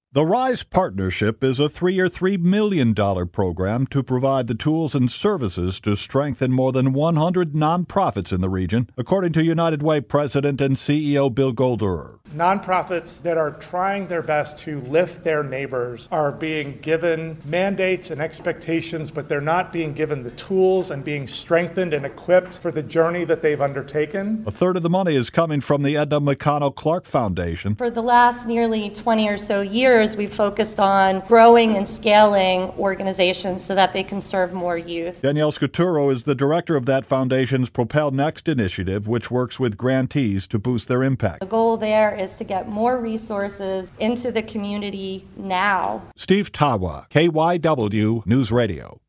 The RISE Partnership is a 3-year, $3 million program to provide the tools and services to strengthen more than 100 nonprofits in the region, according to United Way President and CEO Bill Golderer. Nonprofits that are trying their best to lift their neighbors are being given mandates and expectations, but they're not being given the tools and being strengthened and equipped for the journey that they've undertaken. A third of the money is coming from the Edna McConnell Clark Foundation. For the last nearly 20 or so years, we've focused on growing and scaling organizations so that they can serve more youth. Danielle Scuturo is the director of that foundation's Propel Next initiative, which works with grantees to boost their impact. The goal there is to get more resources into the community now. Steve Tawa, KYW News Radio.